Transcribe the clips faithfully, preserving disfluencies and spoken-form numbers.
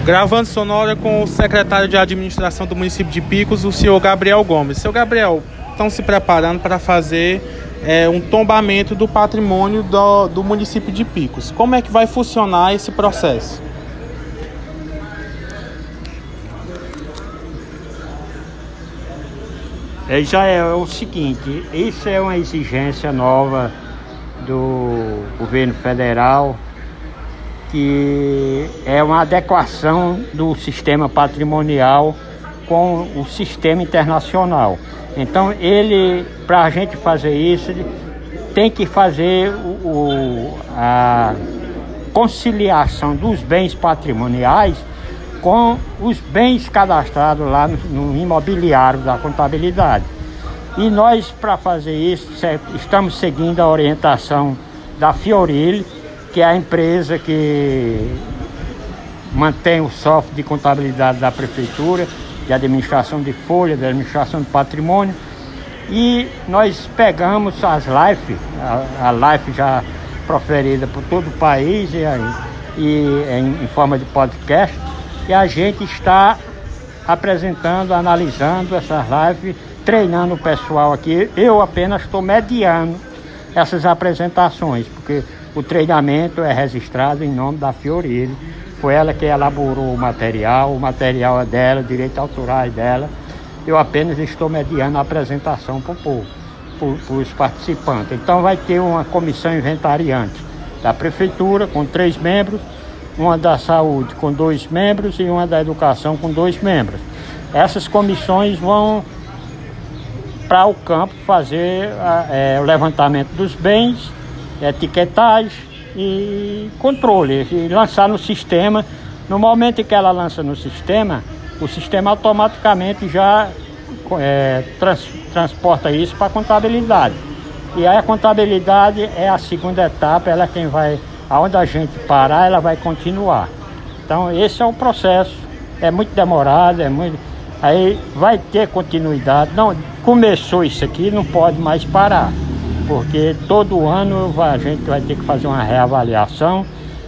Gravando sonora com o secretário de administração do município de Picos, o senhor Gabriel Gomes. Senhor Gabriel, estão se preparando para fazer é, um tombamento do patrimônio do, do município de Picos. Como é que vai funcionar esse processo? É, já é o seguinte, isso é uma exigência nova do governo federal, que é uma adequação do sistema patrimonial com o sistema internacional. Então, ele, para a gente fazer isso, tem que fazer o, o, a conciliação dos bens patrimoniais com os bens cadastrados lá no, no imobiliário da contabilidade. E nós, para fazer isso, estamos seguindo a orientação da Fiorilli, que é a empresa que mantém o software de contabilidade da prefeitura, de administração de folha, de administração de patrimônio. E nós pegamos as lives, a, a live já proferida por todo o país e, e em, em forma de podcast, e a gente está apresentando, analisando essas lives, treinando o pessoal aqui. Eu apenas estou mediando essas apresentações, porque o treinamento é registrado em nome da Fiorilli. Foi ela que elaborou o material, o material é dela, direitos autorais dela. Eu apenas estou mediando a apresentação para o povo, para os participantes. Então vai ter uma comissão inventariante da prefeitura com três membros, uma da saúde com dois membros e uma da educação com dois membros. Essas comissões vão para o campo fazer é, o levantamento dos bens, etiquetagem e controle, e lançar no sistema. No momento em que ela lança no sistema, o sistema automaticamente já é, trans, transporta isso para a contabilidade. E aí a contabilidade é a segunda etapa, ela é quem vai, aonde a gente parar, ela vai continuar. Então esse é o processo, é muito demorado, é muito, aí vai ter continuidade. Não, começou isso aqui, não pode mais parar, porque todo ano a gente vai ter que fazer uma reavaliação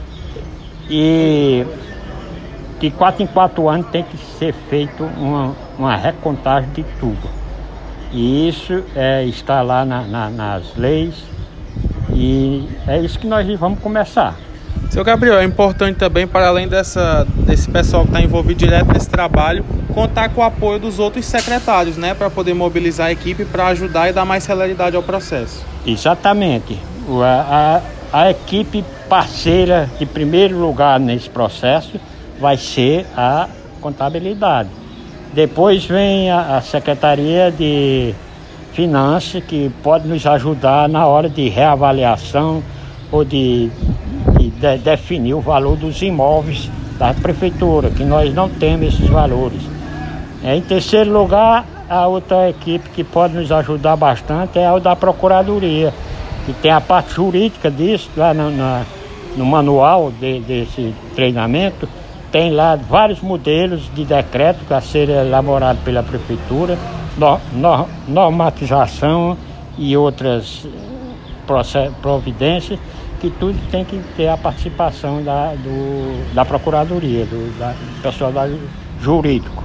e de quatro em quatro anos tem que ser feito uma, uma recontagem de tudo. E isso é, está lá na, na, nas leis e é isso que nós vamos começar. Seu Gabriel, é importante também, para além dessa, desse pessoal que está envolvido direto nesse trabalho, contar com o apoio dos outros secretários, né, para poder mobilizar a equipe para ajudar e dar mais celeridade ao processo. Exatamente. A, a, a equipe parceira de primeiro lugar nesse processo vai ser a contabilidade. Depois vem a, a Secretaria de Finanças, que pode nos ajudar na hora de reavaliação ou de, de, de definir o valor dos imóveis da prefeitura, que nós não temos esses valores. Em terceiro lugar, a outra equipe que pode nos ajudar bastante é a da Procuradoria, que tem a parte jurídica disso, lá no, na, no manual de, desse treinamento, tem lá vários modelos de decreto a serem elaborados pela Prefeitura, no, no, normatização e outras providências, que tudo tem que ter a participação da, do, da Procuradoria, do, da, do pessoal da, jurídico.